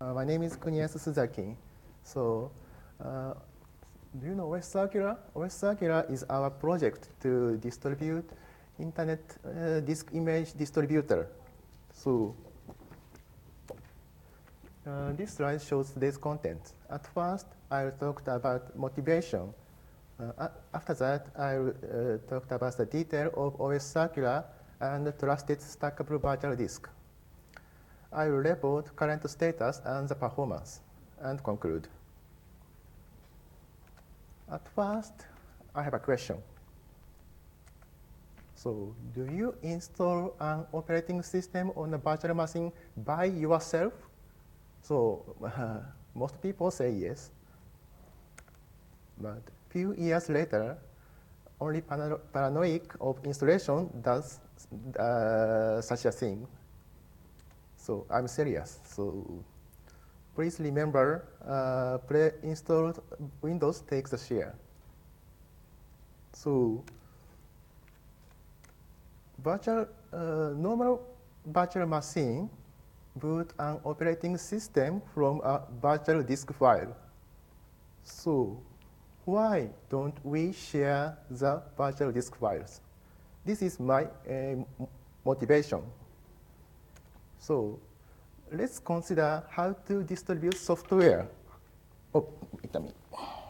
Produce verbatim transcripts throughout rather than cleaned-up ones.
Uh, my name is Kuniyasu Suzaki. So, uh, do you know O S Circular? O S Circular is our project to distribute internet uh, disk image distributor. So, uh, this slide shows today's content. At first, I talked about motivation. Uh, after that, I uh, talked about the detail of O S Circular and trusted stackable virtual disk. I will report current status and the performance, and conclude. At first, I have a question. So, do you install an operating system on a virtual machine by yourself? So, uh, most people say yes. But a few years later, only parano paranoid of installation does uh, such a thing. So I'm serious. So please remember, uh, pre-installed Windows takes the share. So virtual, uh, normal virtual machine boot an operating system from a virtual disk file. So why don't we share the virtual disk files? This is my uh, motivation. So let's consider how to distribute software. Oh, wait a minute.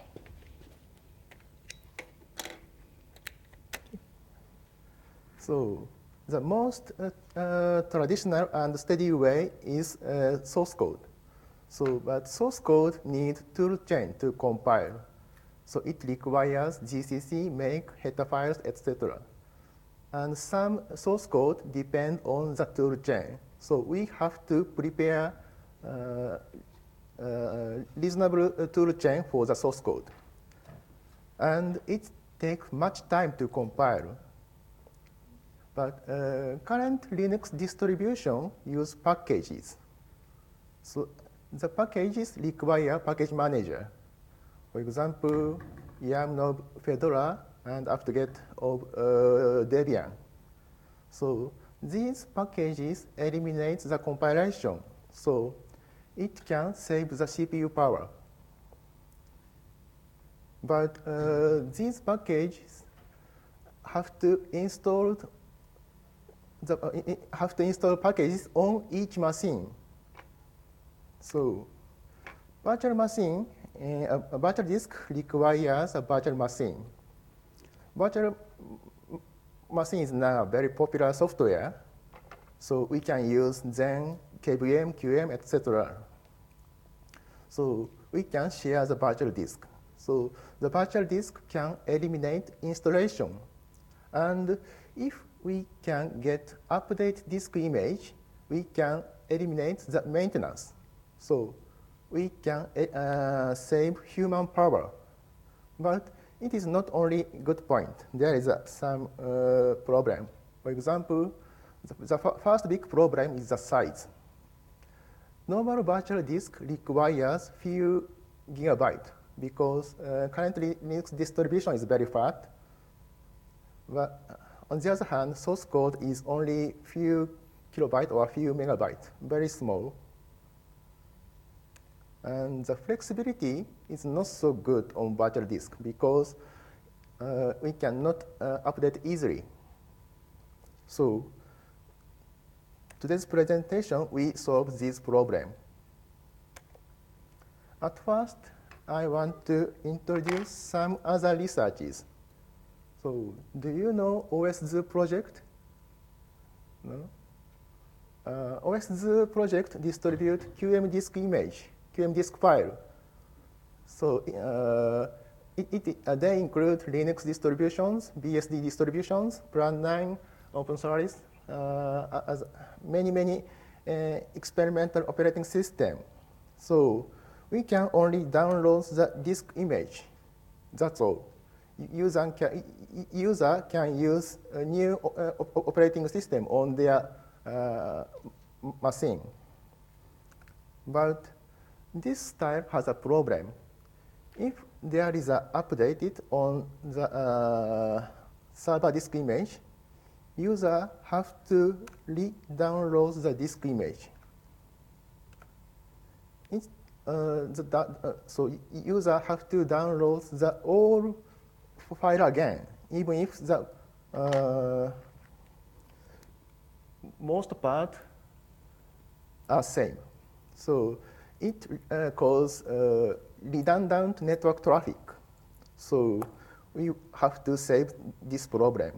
So the most uh, uh, traditional and steady way is uh, source code. So, but source code needs toolchain to compile. So it requires G C C, make, header files, et cetera. And some source code depend on the toolchain. So we have to prepare uh, uh, reasonable toolchain for the source code. And it takes much time to compile. But uh, current Linux distribution use packages. So the packages require package manager. For example, yum of Fedora and apt-get of uh, Debian. So these packages eliminate the compilation, so it can save the C P U power. But uh, these packages have to install the, uh, have to install packages on each machine. So virtual machine, uh, a virtual disk requires a virtual machine. Virtual machine is now very popular software, so we can use Zen, K V M, Q M, et cetera. So we can share the virtual disk. So the virtual disk can eliminate installation. And if we can get update disk image, we can eliminate the maintenance. So we can uh, save human power. But it is not only a good point. There is uh, some uh, problem. For example, the, the first big problem is the size. Normal virtual disk requires few gigabytes because uh, currently Linux distribution is very fat. But on the other hand, source code is only few kilobytes or few megabytes, very small. And the flexibility is not so good on virtual disk because uh, we cannot uh, update easily. So today's presentation, we solve this problem. At first, I want to introduce some other researches. So do you know O S Zoo project? No? Uh, O S Zoo project distribute Q M disk image. Q M disk file. So uh, it, it, uh, they include Linux distributions, B S D distributions, Plan nine, open source, uh, as many, many uh, experimental operating system. So we can only download the disk image. That's all. User can, user can use a new uh, operating system on their uh, machine. But this style has a problem. If there is an updated on the uh, server disk image, user have to re-download the disk image. uh, the, uh, so user have to download the all file again, even if the uh, most part are same. So it uh, causes uh, redundant network traffic. So we have to save this problem.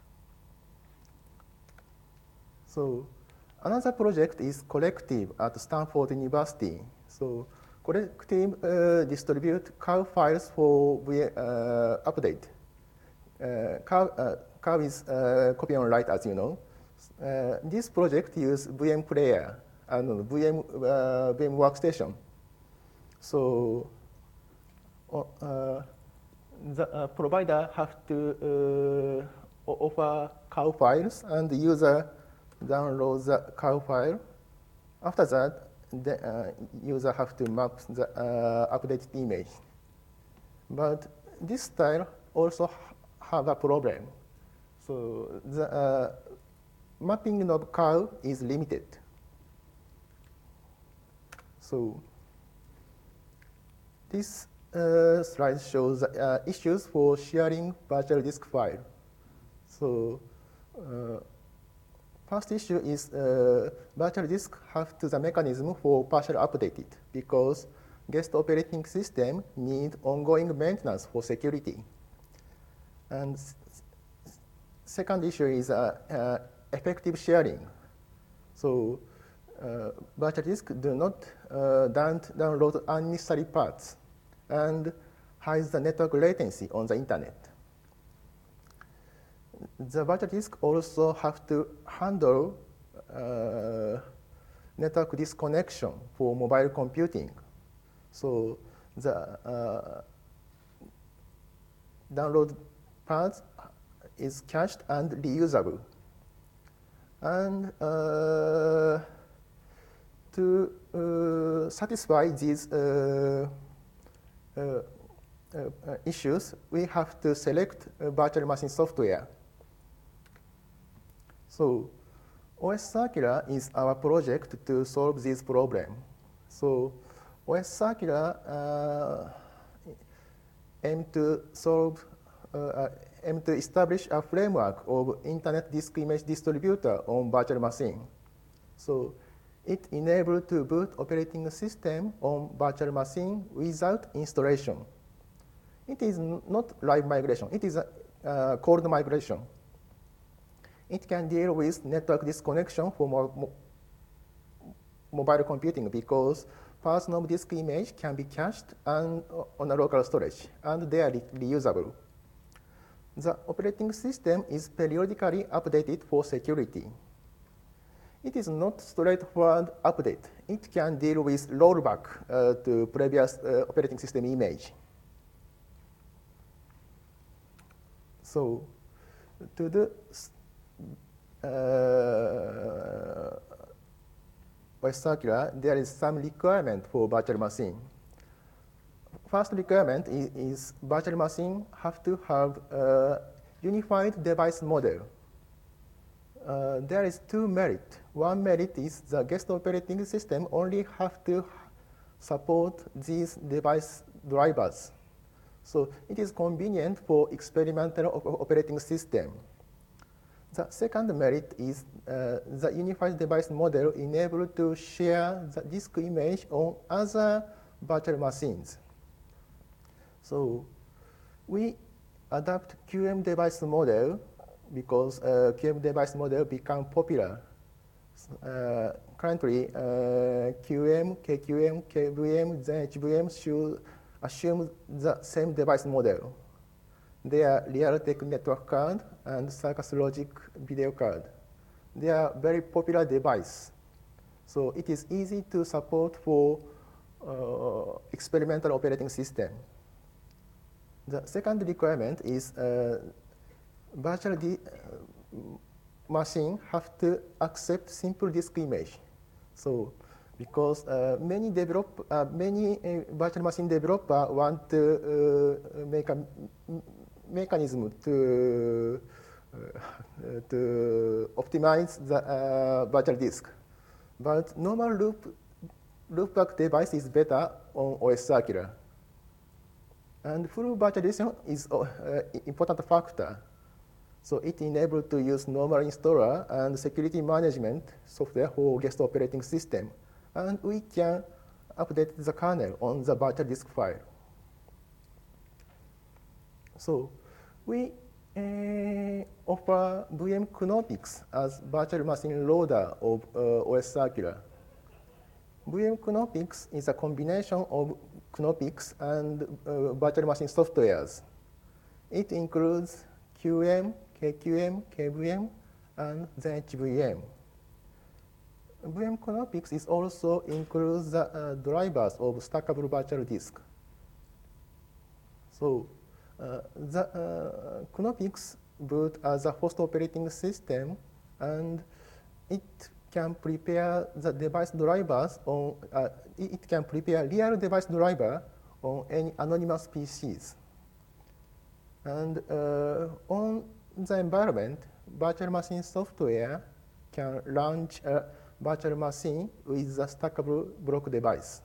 So another project is Collective at Stanford University. So Collective uh, distribute curve files for uh, update. Uh, curve, uh, curve is uh, copy on write, as you know. Uh, this project uses V M Player and V M, uh, V M Workstation. So uh, the uh, provider have to uh, offer curve files, and the user downloads the curve file. After that, the uh, user have to map the uh, updated image. But this style also have a problem. So the uh, mapping of curve is limited. So this uh, slide shows uh, issues for sharing virtual disk file. So uh, first issue is uh, virtual disk have to the mechanism for partial updated because guest operating system need ongoing maintenance for security. And second issue is uh, uh, effective sharing. So uh, virtual disk do not uh, download unnecessary parts and hides the network latency on the internet. The virtual disk also have to handle uh, network disconnection for mobile computing. So the uh, download parts is cached and reusable. And uh, to uh, satisfy these uh, uh, uh, issues, we have to select a virtual machine software. So O S Circular is our project to solve this problem. So O S Circular uh, aim to solve, uh, aim to establish a framework of internet disk image distributor on virtual machine. So it enables to boot operating system on virtual machine without installation. It is not live migration. It is a uh, cold migration. It can deal with network disconnection for mo mo mobile computing because parts of disk image can be cached and on a local storage, and they are re reusable. The operating system is periodically updated for security. It is not straightforward update. It can deal with rollback uh, to previous uh, operating system image. So to do uh, by circular, there is some requirement for virtual machine. First requirement is, is virtual machine have to have a unified device model. Uh, there is two merit. One merit is the guest operating system only have to support these device drivers. So it is convenient for experimental op operating system. The second merit is uh, the unified device model enable to share the disk image on other virtual machines. So we adapt Q M device model because uh, Q M device model become popular. Uh, currently, uh, Q M, K Q M, K V M, then H V M should assume the same device model. They are Realtek network card and Circus Logic video card. They are very popular device. So it is easy to support for uh, experimental operating system. The second requirement is uh, virtual di uh, machine have to accept simple disk image. So because uh, many develop, uh, many uh, virtual machine developer want to uh, make a mechanism to uh, to optimize the uh, virtual disk, but normal loop loopback device is better on O S Circular. And full virtualization is an uh, important factor. So it enables to use normal installer and security management software for guest operating system. And we can update the kernel on the virtual disk file. So we uh, offer V M Knoppix as virtual machine loader of uh, O S Circular. V M Knoppix is a combination of Knoppix and uh, virtual machine softwares. It includes Q M, K Q M, K V M, and then H V M. V M Knoppix is also includes the uh, drivers of stackable virtual disk. So uh, the uh, Knoppix boot as a host operating system, and it can prepare the device drivers on, uh, it can prepare real device driver on any anonymous P Cs. And uh, on the environment, virtual machine software can launch a virtual machine with a stackable block device.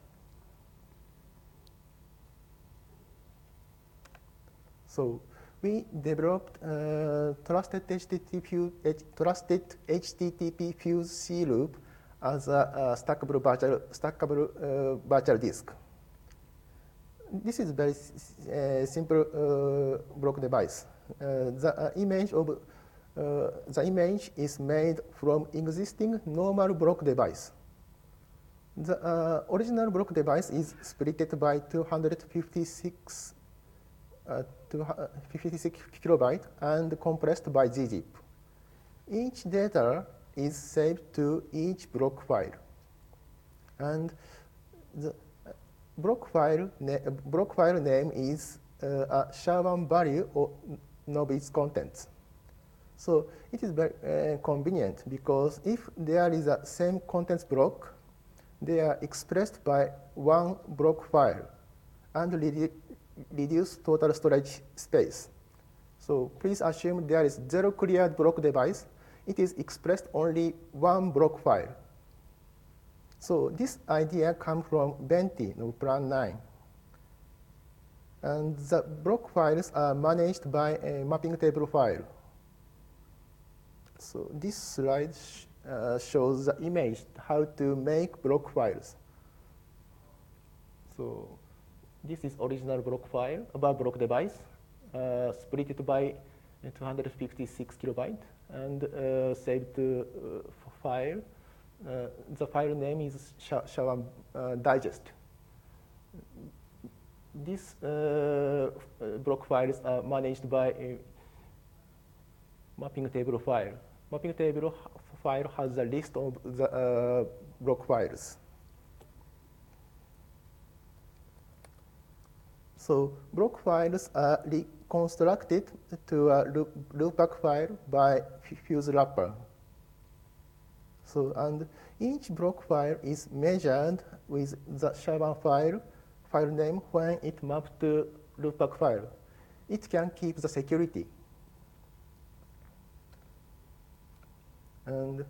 So we developed uh, trusted H T T P, trusted H T T P fuse C loop as a, a stackable virtual, stackable uh, virtual disk. This is very uh, simple uh, block device. Uh, the uh, image of uh, the image is made from existing normal block device. The uh, original block device is splitted by two hundred fifty-six uh, fifty-six kilobyte and compressed by gzip. Each data is saved to each block file, and the block file block file name is uh, a S H A one value of its contents. So it is very uh, convenient because if there is a same contents block, they are expressed by one block file and redu reduce total storage space. So please assume there is zero cleared block device. It is expressed only one block file. So this idea comes from Venti of Plan nine. And the block files are managed by a mapping table file. So this slide sh uh, shows the image how to make block files. So this is original block file about block device, uh, split it by two hundred fifty-six kilobyte and uh, saved to uh, file. Uh, the file name is S H A one uh, digest. These uh, block files are managed by a mapping table file. Mapping table file has a list of the uh, block files. So block files are reconstructed to a loop, loopback file by fuse wrapper. So, and each block file is measured with the S H A one file, file name when it mapped to loopback file. It can keep the security. And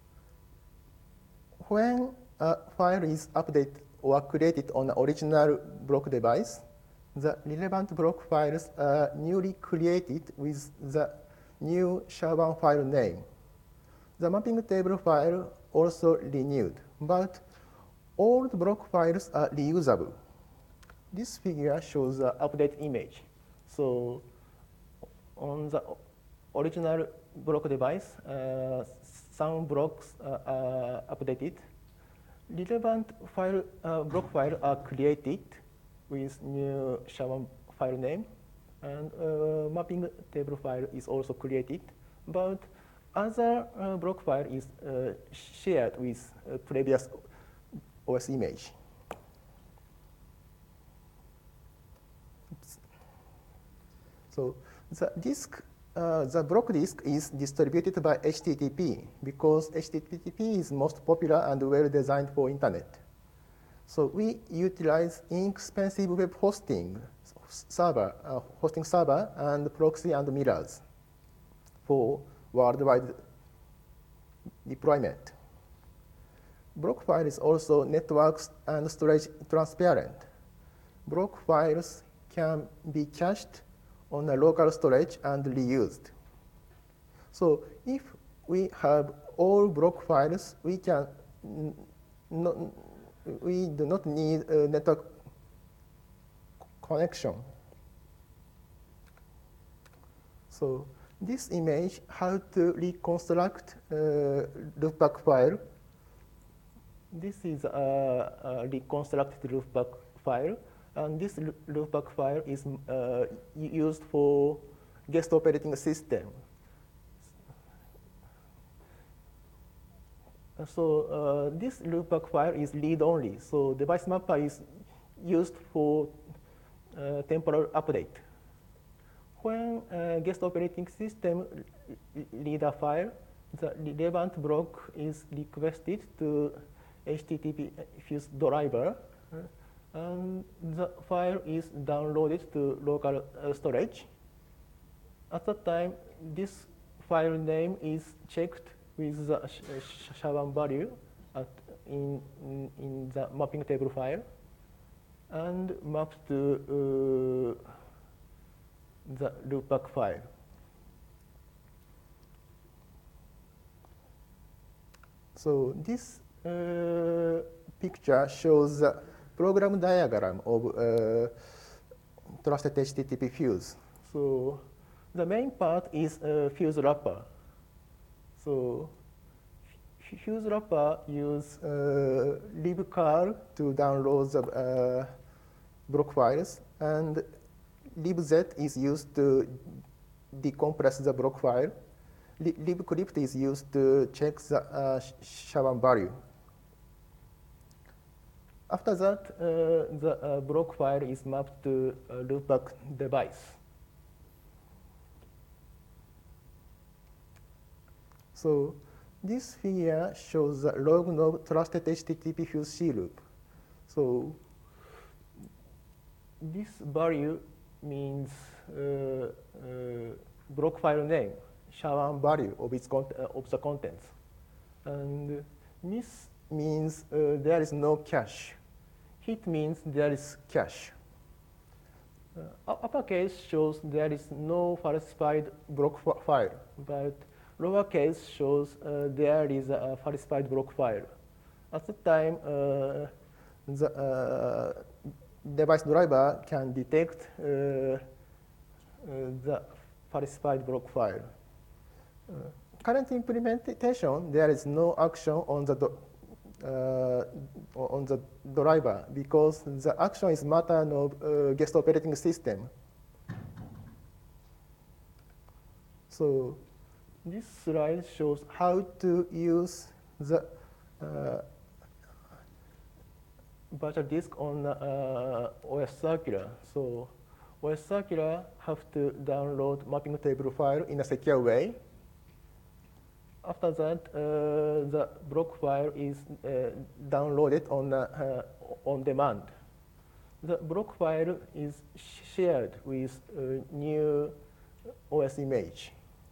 when a file is updated or created on the original block device, the relevant block files are newly created with the new S H A one file name. The mapping table file also renewed, but all the block files are reusable. This figure shows the update image. So on the original block device, uh, some blocks uh, are updated. Relevant file, uh, block files are created with new S H A one file name, and uh, mapping table file is also created, but other uh, block file is uh, shared with uh, previous O S image. So the disk, uh, the block disk is distributed by H T T P because H T T P is most popular and well designed for internet. So we utilize inexpensive web hosting server, uh, hosting server, and proxy and mirrors for worldwide deployment. block file is also networks and storage transparent. Block files can be cached on a local storage and reused. So if we have all block files, we can not, we do not need a network connection. So this image, how to reconstruct uh, loopback file. This is a, a reconstructed loopback file, and this loopback file is uh, used for guest operating system. So uh, this loopback file is read only. So device mapper is used for uh, temporal update. When uh, guest operating system read a file, the relevant block is requested to H T T P Fuse driver, uh, and the file is downloaded to local uh, storage. At that time, this file name is checked with the S H A one value at in, in, in the mapping table file and mapped to uh, the loopback file. So this uh, picture shows the program diagram of uh, trusted H T T P Fuse. So the main part is uh, Fuse wrapper. So Fuse wrapper use uh, libcurl to download the uh, block files, and libz is used to decompress the block file. Libcrypt is used to check the uh, S H A one value. After that, uh, the uh, block file is mapped to a loopback device. So this figure shows the log node trusted H T T P Fuse C loop. So this value means uh, uh, block file name, S H A one value of its uh, of the contents, and miss means uh, there is no cache. Hit means there is cache. Uh, uppercase shows there is no falsified block file, but lowercase shows uh, there is a falsified block file. At the time, uh, the uh, device driver can detect uh, uh, the falsified block file. Uh, current implementation, there is no action on the uh, on the driver because the action is matter of uh, guest operating system. So this slide shows how to use the uh, virtual disk on uh, O S Circular. So O S Circular have to download mapping table file in a secure way. After that, uh, the block file is uh, downloaded on, uh, on demand. The block file is shared with a new O S image.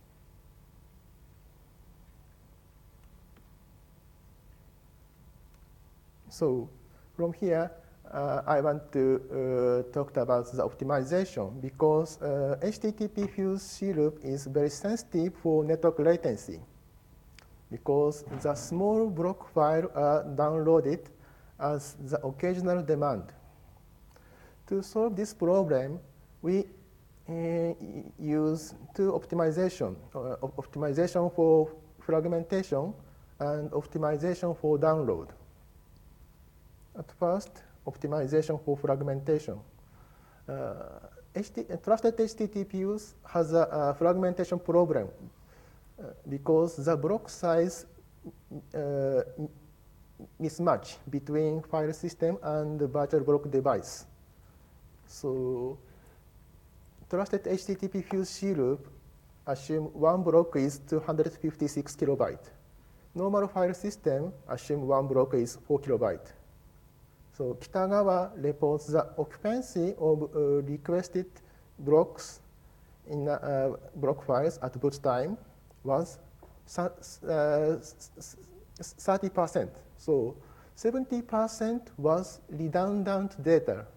So from here, uh, I want to uh, talk about the optimization because uh, H T T P Fuse C loop is very sensitive for network latency because the small block file are downloaded as the occasional demand. To solve this problem, we uh, use two optimization, uh, optimization for fragmentation and optimization for download. At first, optimization for fragmentation. Uh, H T trusted H T T P Fuse has a, a fragmentation problem uh, because the block size uh, mismatch between file system and the virtual block device. So trusted H T T P Fuse C loop assume one block is two hundred fifty-six kilobyte. Normal file system assume one block is four kilobyte. So Kitagawa reports the occupancy of uh, requested blocks in uh, block files at boot time was thirty percent. So seventy percent was redundant data.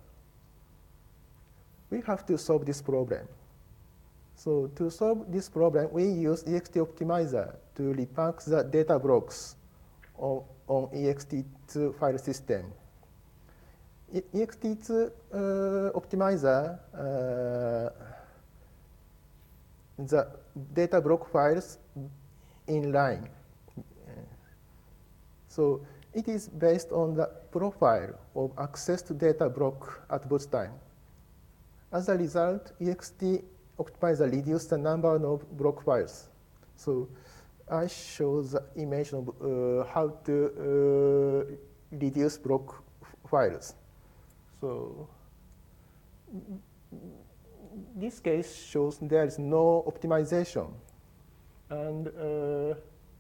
We have to solve this problem. So to solve this problem, we use E X T optimizer to repack the data blocks on, on E X T two file system. E X T two uh, optimizer, uh, the data block files in line. So it is based on the profile of accessed data block at boot time. As a result, E X T optimizer reduced the number of block files. So I show the image of uh, how to uh, reduce block files. So this case shows there is no optimization. And uh,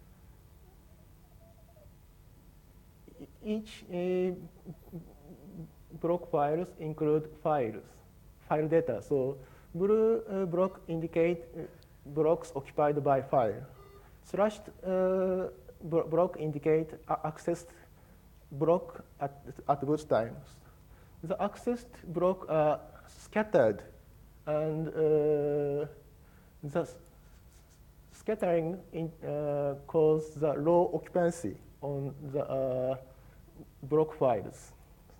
each uh, block files include files, file data. So blue uh, block indicate uh, blocks occupied by file. Slashed uh, block indicate accessed block at, at boot times. The accessed block are scattered, and uh, the scattering in, uh, causes the low occupancy on the uh, block files.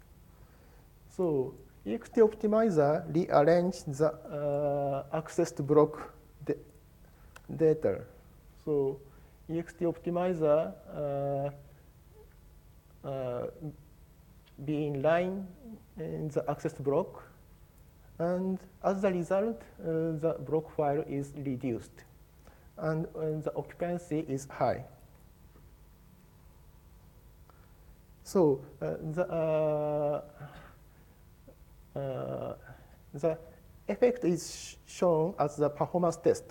So E X T optimizer rearranged the uh, accessed block data. So E X T optimizer uh, uh, be in line in the accessed block, and as a result, uh, the block file is reduced, and, and the occupancy is high. So uh, the uh, uh, the effect is sh shown as the performance test.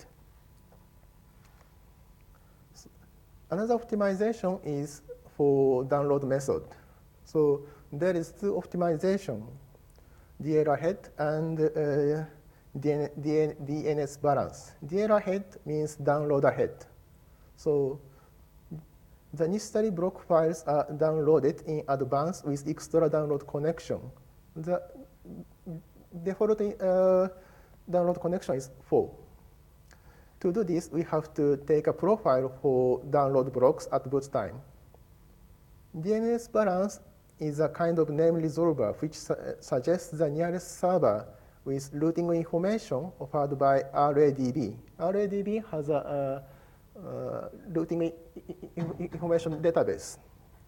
So another optimization is for download method. So there is two optimization, D L R head and uh, D N S balance. D L R head means download ahead. So the necessary block files are downloaded in advance with extra download connection. The default uh, download connection is four. To do this, we have to take a profile for download blocks at boot time. D N S balance is a kind of name resolver which su suggests the nearest server with routing information offered by R A D B. R A D B has a, a, a routing information database.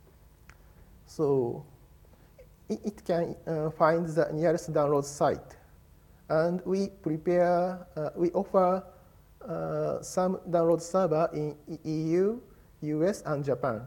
So it, it can uh, find the nearest download site. And we prepare, uh, we offer uh, some download server in E U, U S, and Japan.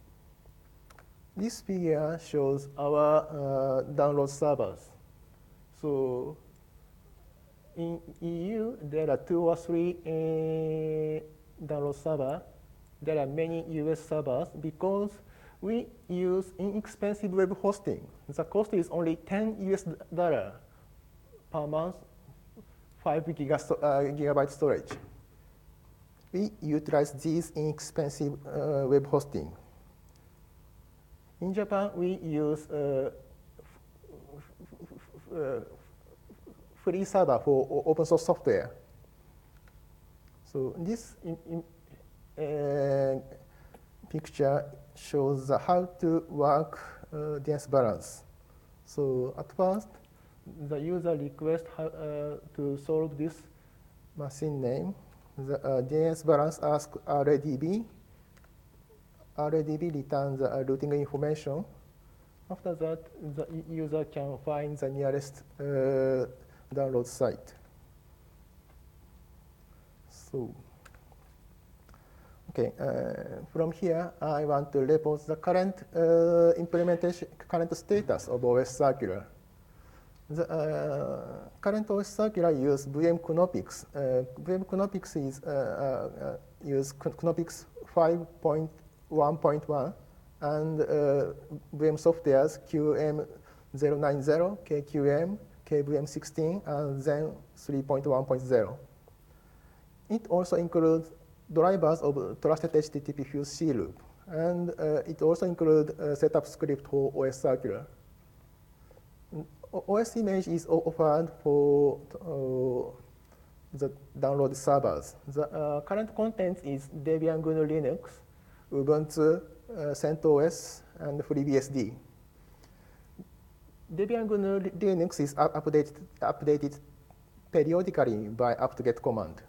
This figure shows our uh, download servers. So in E U, there are two or three uh, download servers. There are many U S servers because we use inexpensive web hosting. The cost is only ten U S dollar per month, five gigabyte storage. We utilize these inexpensive uh, web hosting. In Japan, we use uh, uh, free server for open source software. So this in, in, uh, picture shows how to work uh, D N S balance. So at first, the user requests how, uh, to solve this machine name. The uh, D N S balance asks R A D B. R A D B returns the uh, routing information. After that, the user can find the nearest uh, download site. So, okay, uh, from here, I want to report the current uh, implementation, current status of O S Circular. The uh, current O S Circular uses V M Knoppix. Uh, V M Knoppix is uh, uh, use Knoppix five point one point one and uh, V M softwares Q M zero nine zero, K Q M, K V M sixteen, and Zen three point one point zero. It also includes drivers of trusted H T T P fuse C loop And uh, it also includes a setup script for O S Circular. O S image is offered for uh, the download servers. The uh, current content is Debian G N U Linux, Ubuntu, uh, CentOS, and FreeBSD. Debian G N U Linux is updated, updated periodically by apt-get command.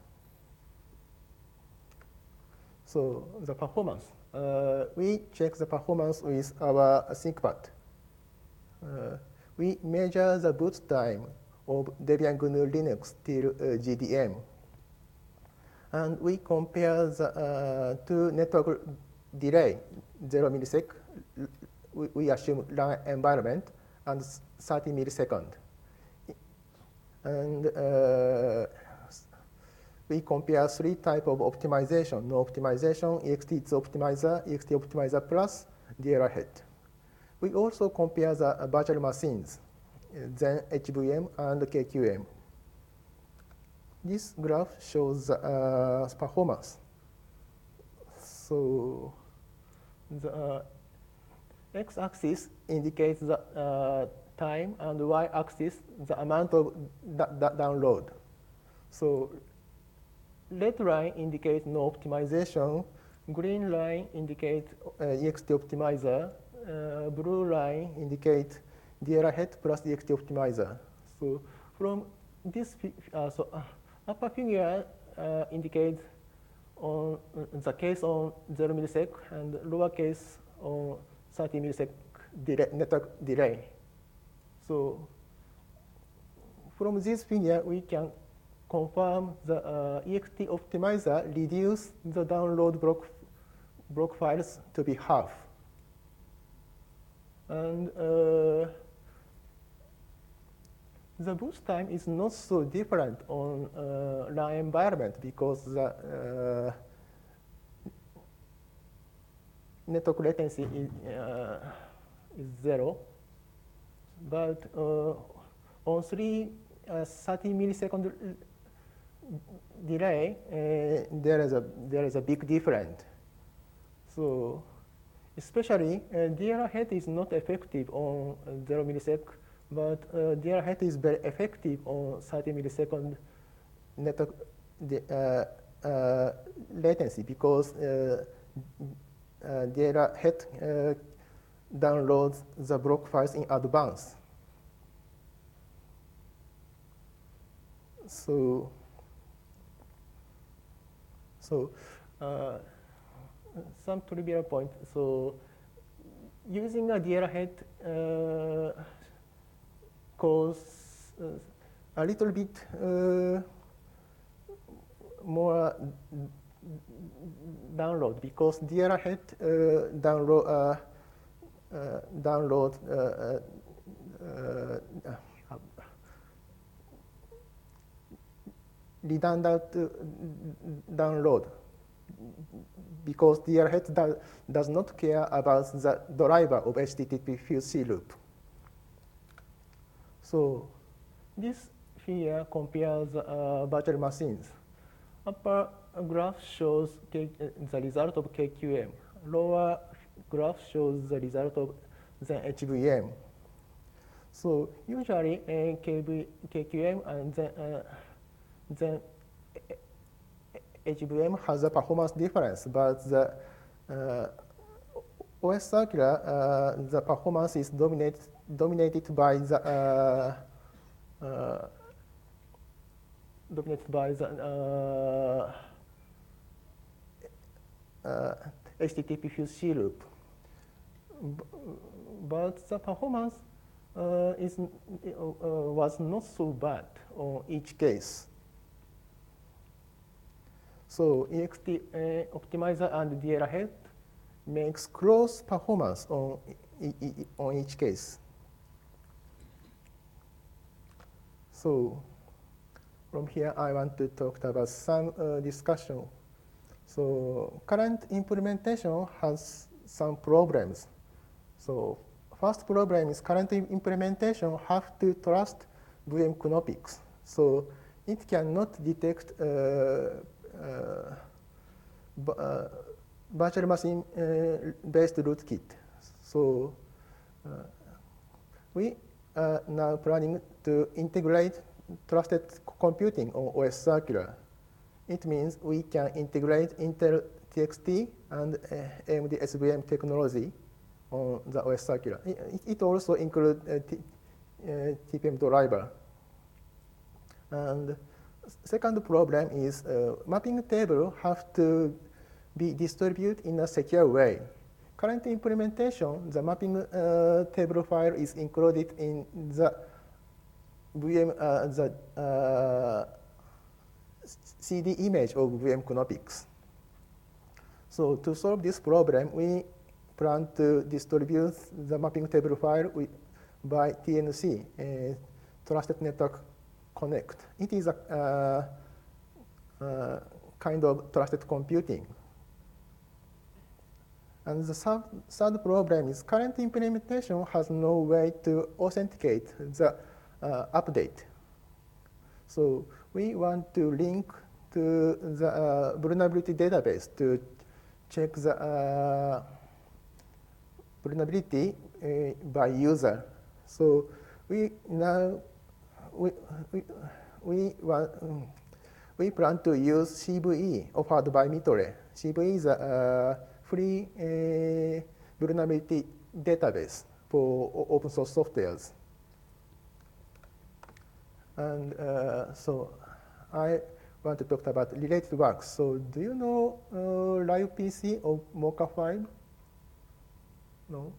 So the performance. Uh, we check the performance with our ThinkPad. Uh, we measure the boot time of Debian G N U Linux till uh, G D M. And we compare the uh, two network delay, zero millisecond, we, we assume run environment, and thirty millisecond. And uh, we compare three types of optimization: no optimization, E X T optimizer, E X T optimizer plus, D L R head. We also compare the uh, virtual machines, then H V M and K Q M. This graph shows the uh, performance. So the uh, x-axis indicates the uh, time, and y-axis the amount of da da download. So red line indicates no optimization, green line indicates uh, E X T optimizer, uh, blue line indicates D L R head plus E X T optimizer. So from this, uh, so uh, upper figure uh, indicates on the case on zero millisecond and lower case on thirty millisecond delay, network delay. So from this figure, we can confirm the uh, E X T optimizer reduce the download block, block files to be half. And uh, the boot time is not so different on uh, run environment because the uh, network latency is, uh, is zero. But uh, on three uh, thirty millisecond delay, uh, there is a there is a big difference. So, especially uh, D L R head is not effective on uh, zero millisecond, but uh, D L R head is very effective on thirty millisecond network uh, uh, latency because uh, uh, D L R head uh, downloads the block files in advance. So, so uh, some trivial point. So, using a D L R head uh, causes uh, a little bit uh, more download because D L R head uh, download uh, uh, download uh, uh, uh, redundant uh, download because D L R head do, does not care about the driver of H T T P fuse C loop. So this figure compares uh, virtual machines. Upper graph shows K, uh, the result of K Q M. Lower graph shows the result of the H V M. So usually uh, K V, K Q M and then, uh, then H V M has a performance difference, but the uh, O S Circular, uh, the performance is dominated dominated by the uh, uh, dominated by the uh, uh, H T T P fuse C loop. B but the performance uh, is uh, was not so bad on each case. So E X T uh, optimizer and D L R head makes close performance on, e e on each case. So from here, I want to talk about some uh, discussion. So current implementation has some problems. So first problem is current implementation have to trust V M Knoppix. So it cannot detect uh, uh, uh, virtual machine uh, based rootkit. So uh, we are now planning to integrate trusted computing on O S Circular. It means we can integrate Intel T X T and uh, A M D S V M technology on the O S Circular. It, it also includes uh, T, uh, T P M driver. And second problem is uh, mapping table have to be distributed in a secure way. Current implementation, the mapping uh, table file is included in the V M, uh, the uh, C D image of V M Knoppix. So to solve this problem, we plan to distribute the mapping table file with, by T N C, uh, Trusted Network Connect. It is a uh, uh, kind of trusted computing. And the third, third problem is current implementation has no way to authenticate the uh, update. So we want to link to the uh, vulnerability database to check the uh, vulnerability uh, by user. So we now we we we, want, um, we plan to use C V E offered by Mitre. C V E is a uh, free uh, vulnerability database for open source softwares. And uh, so I want to talk about related works. So do you know uh, Live P C or Mocha five? No?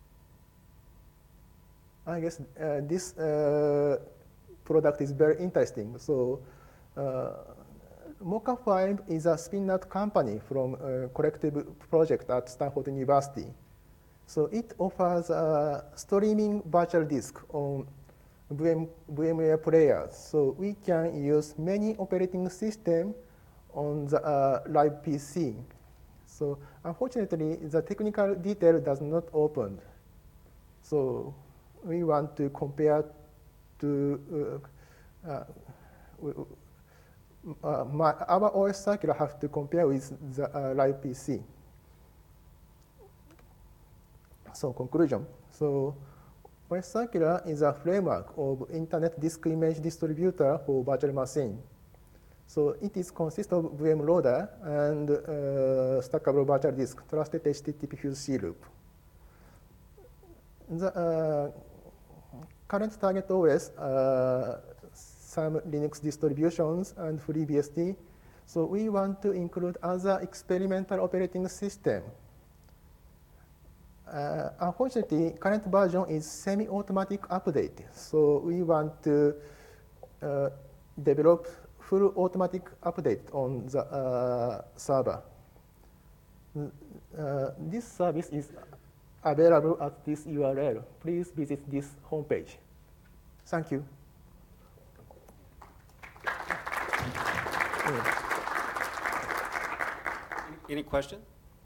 I guess uh, this uh, product is very interesting. So uh, Mocha five is a spin-out company from a collective project at Stanford University. So it offers a streaming virtual disk on V M, VMware players. So we can use many operating systems on the uh, live P C. So unfortunately, the technical detail does not open. So we want to compare to uh, uh, uh, my, our O S Circular have to compare with the uh, live P C. So conclusion. So O S Circular is a framework of Internet Disk Image Distributor for virtual machine. So it is consists of V M Loader and uh, stackable virtual disk, trusted H T T P fuse C loop. The uh, current target O S uh, some Linux distributions and FreeBSD. So we want to include other experimental operating system. Uh, unfortunately, current version is semi-automatic update. So we want to uh, develop full automatic update on the uh, server. Uh, this service is available at this U R L. Please visit this homepage. Thank you. Any, any question?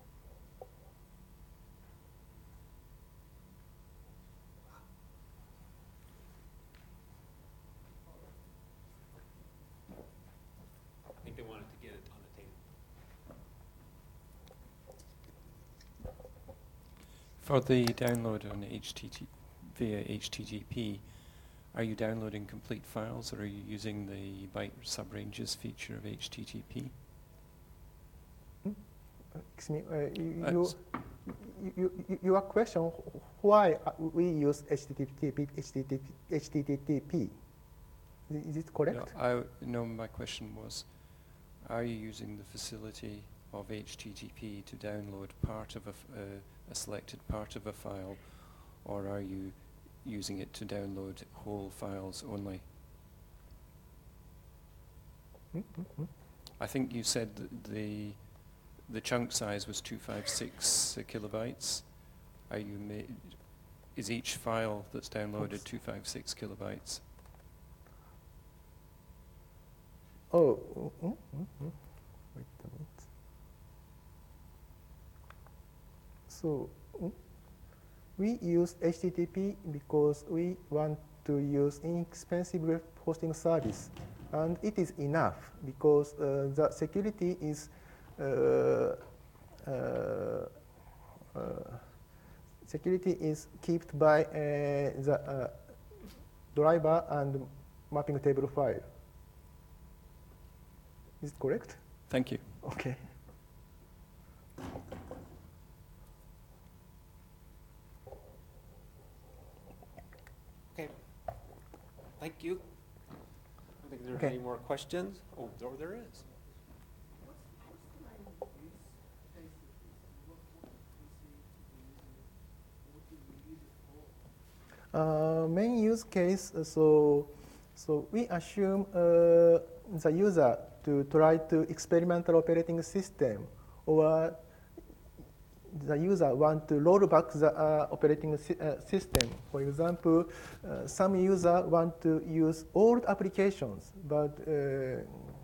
I think they wanted to get it on the table. For the download on H T T via H T T P, are you downloading complete files, or are you using the byte subranges feature of H T T P? Hmm? Excuse me, uh, you, Uh, you, you, you, your question, why we use H T T P? H T T P, H T T P? Is it correct? No, I, no, my question was, are you using the facility of H T T P to download part of a, f uh, a selected part of a file, or are you using it to download whole files only? Mm-hmm. I think you said that the the chunk size was two five six uh, kilobytes. Are you ma is each file that's downloaded Oops. two five six kilobytes? Oh, mm-hmm. Mm-hmm. Wait a minute. So mm, we use H T T P because we want to use inexpensive hosting service, and it is enough because uh, the security is uh, uh, uh, security is kept by uh, the uh, driver and mapping table file. Is it correct? Thank you. Okay. Okay. Thank you. I don't think there's Okay. any more questions. Oh, there, there is. Uh, main use case, uh, so so we assume uh, the user to try to experimental operating system, or the user want to roll back the uh, operating si uh, system. For example, uh, some user want to use old applications, but uh,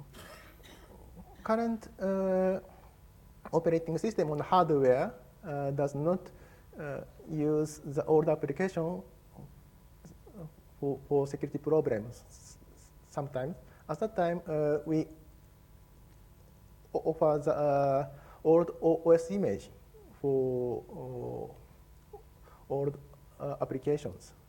current uh, operating system on hardware uh, does not uh, use the old application for, for security problems sometimes. At that time, uh, we offer the uh, old O S image for uh, old uh, applications.